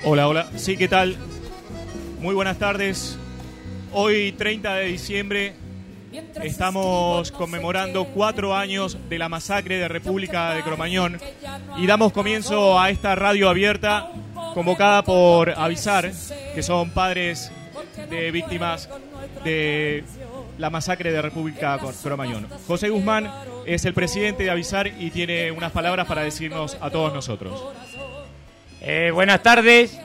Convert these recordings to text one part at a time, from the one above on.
Hola, hola. Sí, ¿qué tal? Muy buenas tardes. Hoy, 30 de diciembre, estamos conmemorando 4 años de la masacre de República de Cromañón y damos comienzo a esta radio abierta convocada por Avisar, que son padres de víctimas de la masacre de República de Cromañón. José Guzmán es el presidente de Avisar y tiene unas palabras para decirnos a todos nosotros. Buenas tardes.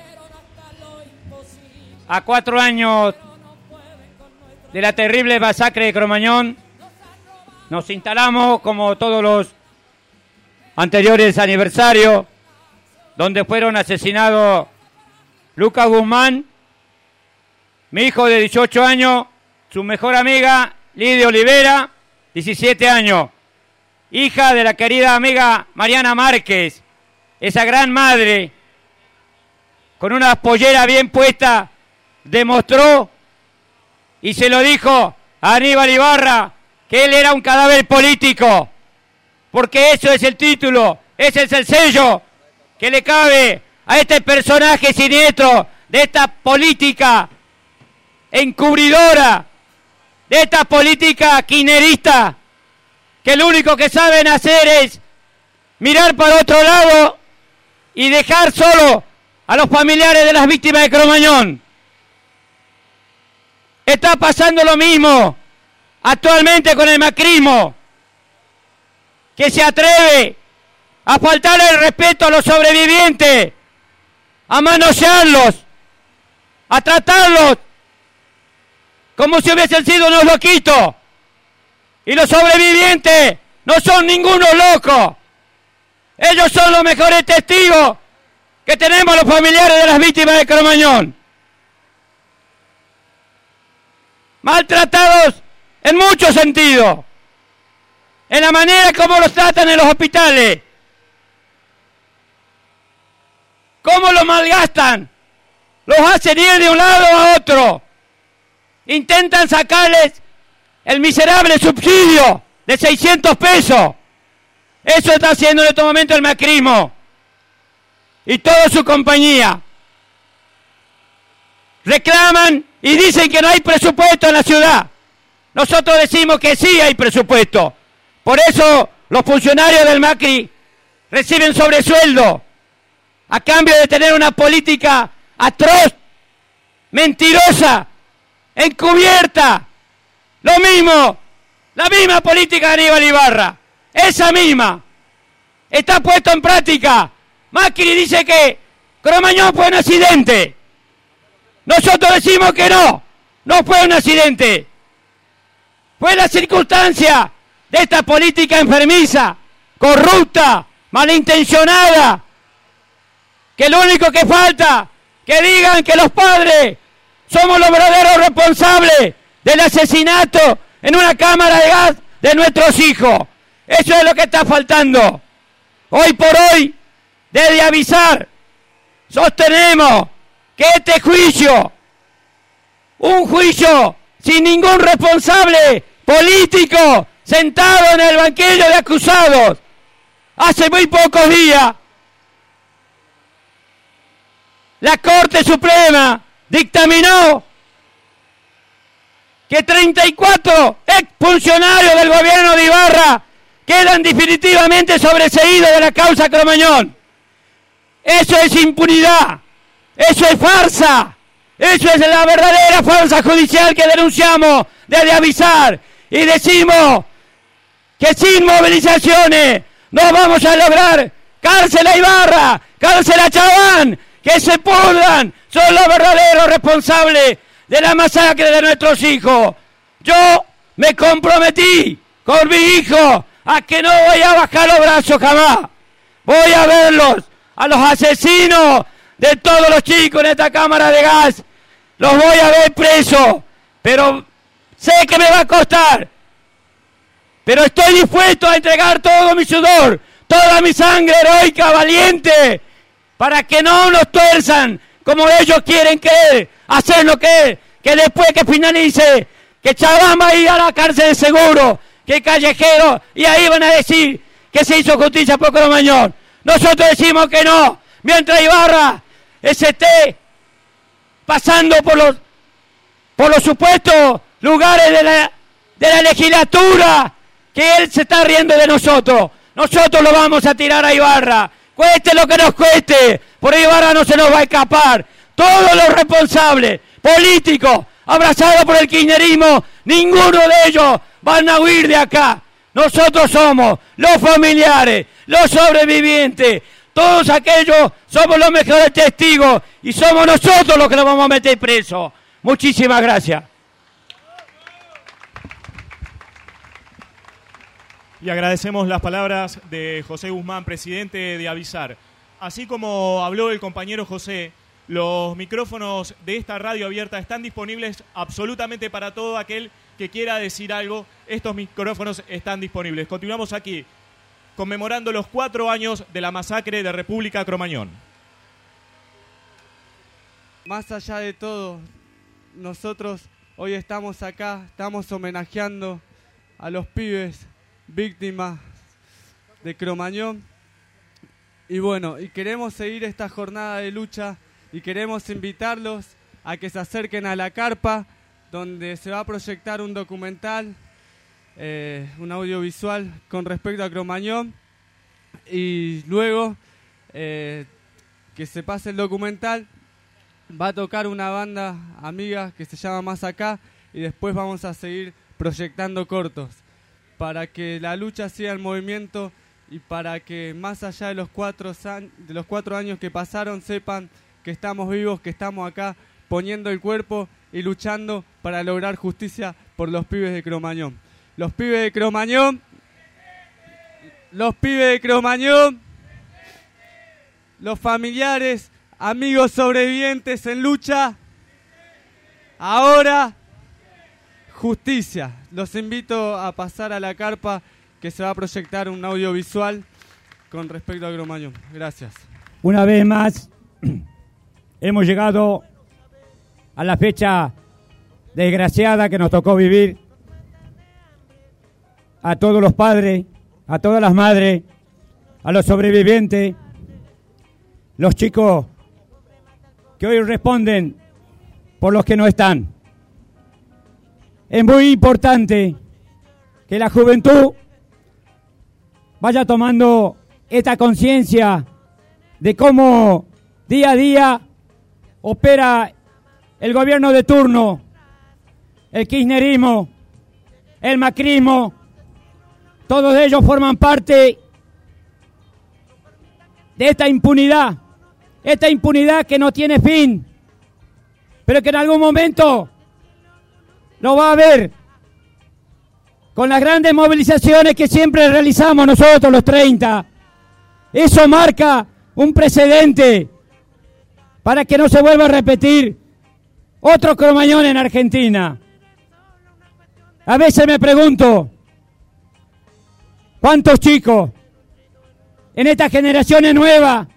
A 4 años de la terrible masacre de Cromañón, nos instalamos como todos los anteriores aniversarios, donde fueron asesinados Lucas Guzmán, mi hijo de 18 años, su mejor amiga Lidia Olivera, 17 años, hija de la querida amiga Mariana Márquez, esa gran madre, con una pollera bien puesta, demostró y se lo dijo a Aníbal Ibarra que él era un cadáver político, porque eso es el título, ese es el sello que le cabe a este personaje siniestro de esta política encubridora, de esta política kirchnerista, que lo único que saben hacer es mirar para otro lado y dejar solo a los familiares de las víctimas de Cromañón. Está pasando lo mismo actualmente con el macrismo, que se atreve a faltar el respeto a los sobrevivientes, a manosearlos, a tratarlos como si hubiesen sido unos loquitos. Y los sobrevivientes no son ningunos locos. Ellos son los mejores testigos que tenemos los familiares de las víctimas de Cromañón. Maltratados en muchos sentidos, en la manera como los tratan en los hospitales, cómo los malgastan, los hacen ir de un lado a otro, intentan sacarles el miserable subsidio de 600 pesos. Eso está haciendo en este momento el macrismo y toda su compañía. Reclaman y dicen que no hay presupuesto en la ciudad. Nosotros decimos que sí hay presupuesto. Por eso los funcionarios del Macri reciben sobresueldo a cambio de tener una política atroz, mentirosa, encubierta. Lo mismo, la misma política de Aníbal Ibarra, esa misma, está puesta en práctica. Macri dice que Cromañón fue un accidente. Nosotros decimos que no fue un accidente. Fue la circunstancia de esta política enfermiza, corrupta, malintencionada, que lo único que falta, que digan que los padres somos los verdaderos responsables del asesinato en una cámara de gas de nuestros hijos. Eso es lo que está faltando. Hoy por hoy, desde Avisar, sostenemos que este juicio, un juicio sin ningún responsable político sentado en el banquillo de acusados, hace muy pocos días, la Corte Suprema dictaminó que 34 exfuncionarios del gobierno de Ibarra quedan definitivamente sobreseídos de la causa Cromañón. Eso es impunidad, eso es farsa, eso es la verdadera farsa judicial que denunciamos desde Avisar y decimos que sin movilizaciones no vamos a lograr cárcel a Ibarra, cárcel a Chabán, que se pudran, son los verdaderos responsables de la masacre de nuestros hijos. Yo me comprometí con mi hijo a que no voy a bajar los brazos jamás. Voy a verlos, a los asesinos de todos los chicos en esta cámara de gas, los voy a ver presos, pero sé que me va a costar, pero estoy dispuesto a entregar todo mi sudor, toda mi sangre heroica, valiente, para que no nos tuerzan como ellos quieren creer, hacer lo que después que finalice, que Chabán va a ir a la cárcel de seguro, que Callejero, y ahí van a decir que se hizo justicia por Cromañón. Nosotros decimos que no, mientras Ibarra esté pasando por los supuestos lugares de la legislatura, que él se está riendo de nosotros. Nosotros lo vamos a tirar a Ibarra, cueste lo que nos cueste, por Ibarra no se nos va a escapar. Todos los responsables políticos abrazados por el kirchnerismo, ninguno de ellos van a huir de acá. Nosotros somos los familiares, los sobrevivientes, todos aquellos somos los mejores testigos y somos nosotros los que nos vamos a meter presos. Muchísimas gracias. Y agradecemos las palabras de José Guzmán, presidente de Avisar. Así como habló el compañero José, los micrófonos de esta radio abierta están disponibles absolutamente para todo aquel que quiera decir algo. Estos micrófonos están disponibles. Continuamos aquí, conmemorando los 4 años de la masacre de República Cromañón. Más allá de todo, nosotros hoy estamos acá, estamos homenajeando a los pibes víctimas de Cromañón. Y bueno, y queremos seguir esta jornada de lucha y queremos invitarlos a que se acerquen a la carpa, donde se va a proyectar un documental, un audiovisual con respecto a Cromañón. Y luego que se pase el documental, va a tocar una banda amiga que se llama Más Acá, y después vamos a seguir proyectando cortos para que la lucha siga en movimiento y para que más allá de los 4 años que pasaron sepan que estamos vivos, que estamos acá poniendo el cuerpo y luchando para lograr justicia por los pibes de Cromañón. Los pibes de Cromañón, los pibes de Cromañón, los familiares, amigos sobrevivientes en lucha, ahora justicia. Los invito a pasar a la carpa, que se va a proyectar un audiovisual con respecto a Cromañón. Gracias. Una vez más, hemos llegado a la fecha desgraciada que nos tocó vivir. A todos los padres, a todas las madres, a los sobrevivientes, los chicos que hoy responden por los que no están. Es muy importante que la juventud vaya tomando esta conciencia de cómo día a día opera el gobierno de turno, el kirchnerismo, el macrismo. Todos ellos forman parte de esta impunidad que no tiene fin, pero que en algún momento lo va a haber. Con las grandes movilizaciones que siempre realizamos nosotros, los 30, eso marca un precedente para que no se vuelva a repetir otro Cromañón en Argentina. A veces me pregunto, ¿cuántos chicos en estas generaciones nuevas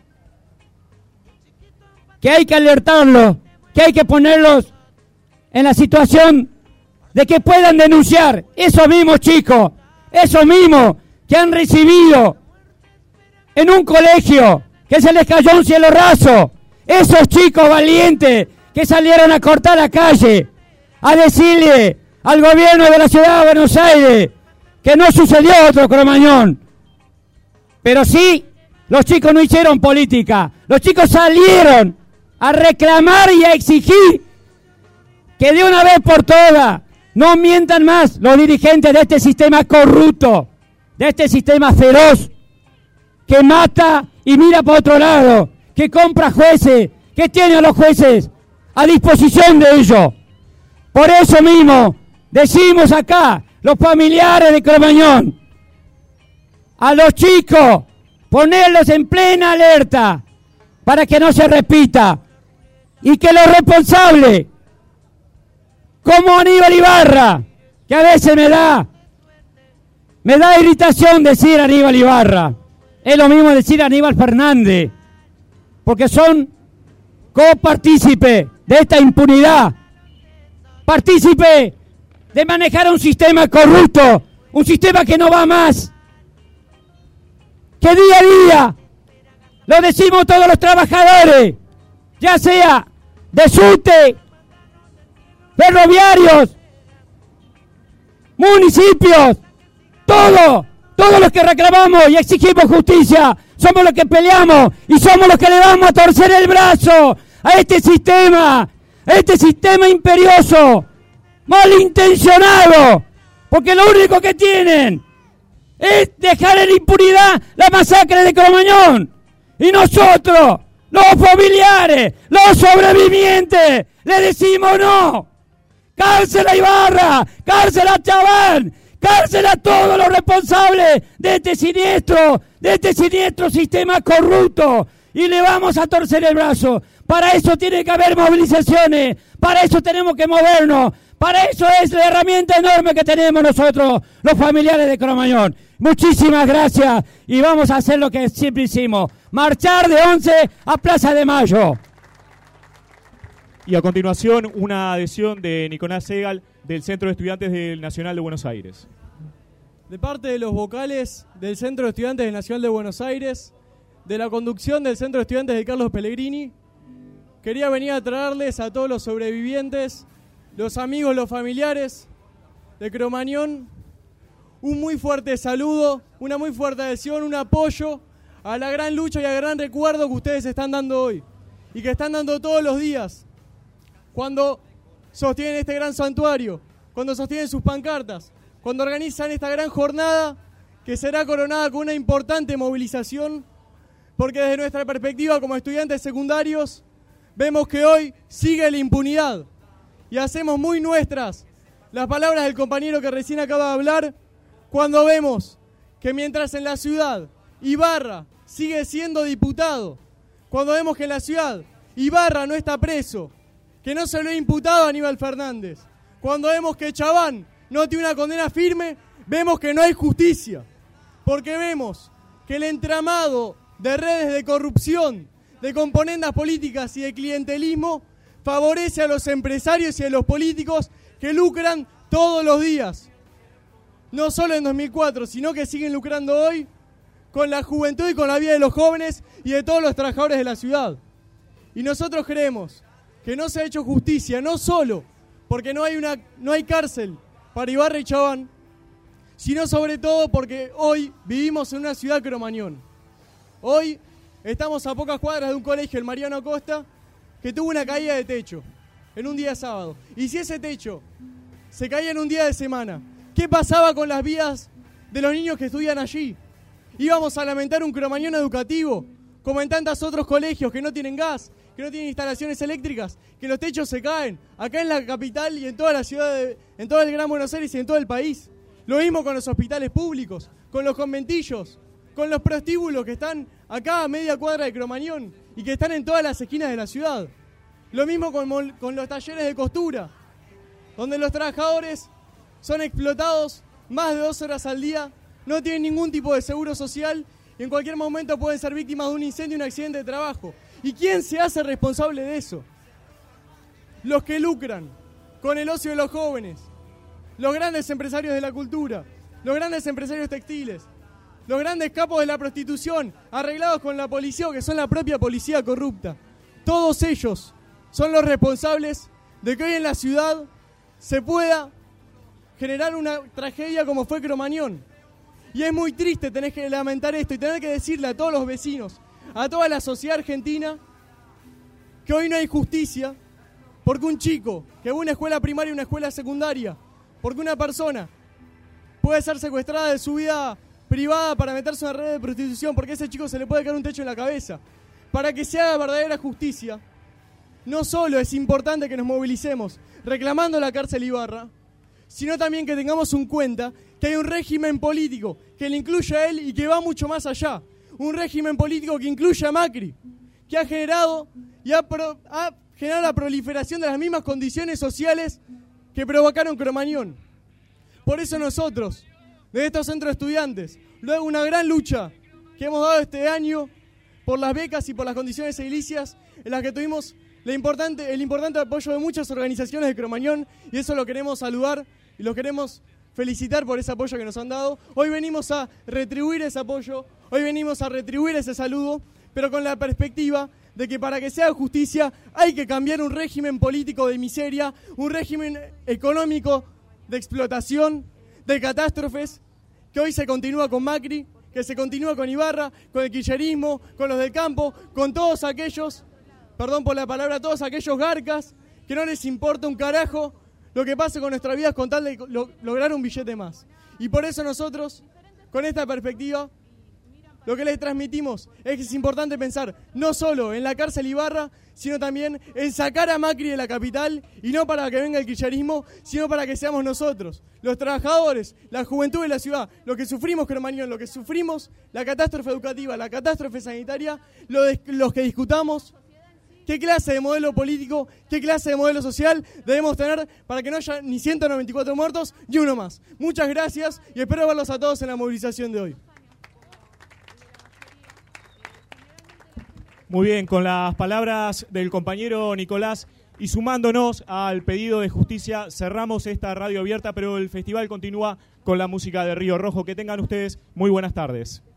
que hay que alertarlos, que hay que ponerlos en la situación de que puedan denunciar? Esos mismos chicos, esos mismos que han recibido en un colegio que se les cayó un cielo raso, esos chicos valientes que salieron a cortar la calle, a decirle al gobierno de la ciudad de Buenos Aires que no sucedió otro Cromañón. Pero sí, los chicos no hicieron política, los chicos salieron a reclamar y a exigir que de una vez por todas no mientan más los dirigentes de este sistema corrupto, de este sistema feroz, que mata y mira para otro lado, que compra jueces, que tiene a los jueces a disposición de ellos. Por eso mismo decimos acá, los familiares de Cromañón, a los chicos, ponerlos en plena alerta para que no se repita, y que los responsables, como Aníbal Ibarra, que a veces me da irritación decir Aníbal Ibarra, es lo mismo decir Aníbal Fernández, porque son copartícipes de esta impunidad, partícipes de manejar un sistema corrupto, un sistema que no va más, que día a día, lo decimos todos los trabajadores, ya sea de SUTE, ferroviarios, municipios, todos los que reclamamos y exigimos justicia, somos los que peleamos y somos los que le vamos a torcer el brazo a este sistema imperioso, malintencionado, porque lo único que tienen es dejar en impunidad la masacre de Cromañón. Y nosotros, los familiares, los sobrevivientes, le decimos no. Cárcel a Ibarra, cárcel a Chabán, cárcel a todos los responsables de este siniestro sistema corrupto. Y le vamos a torcer el brazo. Para eso tiene que haber movilizaciones, para eso tenemos que movernos, para eso es la herramienta enorme que tenemos nosotros, los familiares de Cromañón. Muchísimas gracias y vamos a hacer lo que siempre hicimos, marchar de 11 a Plaza de Mayo. Y a continuación, una adhesión de Nicolás Segal del Centro de Estudiantes del Nacional de Buenos Aires. De parte de los vocales del Centro de Estudiantes del Nacional de Buenos Aires, de la conducción del Centro de Estudiantes de Carlos Pellegrini, quería venir a traerles a todos los sobrevivientes, los amigos, los familiares de Cromañón, un muy fuerte saludo, una muy fuerte adhesión, un apoyo a la gran lucha y al gran recuerdo que ustedes están dando hoy y que están dando todos los días cuando sostienen este gran santuario, cuando sostienen sus pancartas, cuando organizan esta gran jornada que será coronada con una importante movilización, porque desde nuestra perspectiva como estudiantes secundarios vemos que hoy sigue la impunidad y hacemos muy nuestras las palabras del compañero que recién acaba de hablar cuando vemos que mientras en la ciudad Ibarra sigue siendo diputado, cuando vemos que en la ciudad Ibarra no está preso, que no se lo ha imputado a Aníbal Fernández, cuando vemos que Chabán no tiene una condena firme, vemos que no hay justicia, porque vemos que el entramado de redes de corrupción, de componendas políticas y de clientelismo favorece a los empresarios y a los políticos que lucran todos los días. No solo en 2004, sino que siguen lucrando hoy con la juventud y con la vida de los jóvenes y de todos los trabajadores de la ciudad. Y nosotros creemos que no se ha hecho justicia, no solo porque no hay cárcel para Ibarra y Chabán, sino sobre todo porque hoy vivimos en una ciudad Cromañón. Hoy estamos a pocas cuadras de un colegio, el Mariano Acosta, que tuvo una caída de techo en un día sábado. Y si ese techo se caía en un día de semana, ¿qué pasaba con las vidas de los niños que estudian allí? Íbamos a lamentar un Cromañón educativo, como en tantos otros colegios que no tienen gas, que no tienen instalaciones eléctricas, que los techos se caen, acá en la capital y en toda la ciudad, en todo el Gran Buenos Aires y en todo el país. Lo mismo con los hospitales públicos, con los conventillos, con los prostíbulos que están acá a media cuadra de Cromañón y que están en todas las esquinas de la ciudad. Lo mismo con los talleres de costura, donde los trabajadores son explotados más de 2 horas al día, no tienen ningún tipo de seguro social y en cualquier momento pueden ser víctimas de un incendio y un accidente de trabajo. ¿Y quién se hace responsable de eso? Los que lucran con el ocio de los jóvenes, los grandes empresarios de la cultura, los grandes empresarios textiles, los grandes capos de la prostitución, arreglados con la policía o que son la propia policía corrupta. Todos ellos son los responsables de que hoy en la ciudad se pueda generar una tragedia como fue Cromañón. Y es muy triste tener que lamentar esto y tener que decirle a todos los vecinos, a toda la sociedad argentina, que hoy no hay justicia, porque un chico que va a una escuela primaria y una escuela secundaria, porque una persona puede ser secuestrada de su vida privada para meterse en una red de prostitución, porque a ese chico se le puede caer un techo en la cabeza. Para que se haga verdadera justicia, no solo es importante que nos movilicemos reclamando la cárcel Ibarra, sino también que tengamos en cuenta que hay un régimen político que le incluye a él y que va mucho más allá. Un régimen político que incluye a Macri, que ha generado y ha generado la proliferación de las mismas condiciones sociales que provocaron Cromañón. Por eso nosotros, desde estos centros de estudiantes, luego una gran lucha que hemos dado este año por las becas y por las condiciones edilicias, en las que tuvimos el importante apoyo de muchas organizaciones de Cromañón, y eso lo queremos saludar y los queremos felicitar por ese apoyo que nos han dado. Hoy venimos a retribuir ese apoyo, hoy venimos a retribuir ese saludo, pero con la perspectiva de que para que se haga justicia hay que cambiar un régimen político de miseria, un régimen económico de explotación, de catástrofes, que hoy se continúa con Macri, que se continúa con Ibarra, con el kirchnerismo, con los del campo, con todos aquellos, perdón por la palabra, todos aquellos garcas que no les importa un carajo lo que pase con nuestras vidas con tal de lograr un billete más. Y por eso nosotros, con esta perspectiva, lo que les transmitimos es que es importante pensar no solo en la cárcel Ibarra, sino también en sacar a Macri de la capital, y no para que venga el kirchnerismo, sino para que seamos nosotros, los trabajadores, la juventud de la ciudad, los que sufrimos Cromañón, los que sufrimos la catástrofe educativa, la catástrofe sanitaria, los que discutamos qué clase de modelo político, qué clase de modelo social debemos tener para que no haya ni 194 muertos y uno más. Muchas gracias y espero verlos a todos en la movilización de hoy. Muy bien, con las palabras del compañero Nicolás y sumándonos al pedido de justicia, cerramos esta radio abierta, pero el festival continúa con la música de Río Rojo. Que tengan ustedes muy buenas tardes.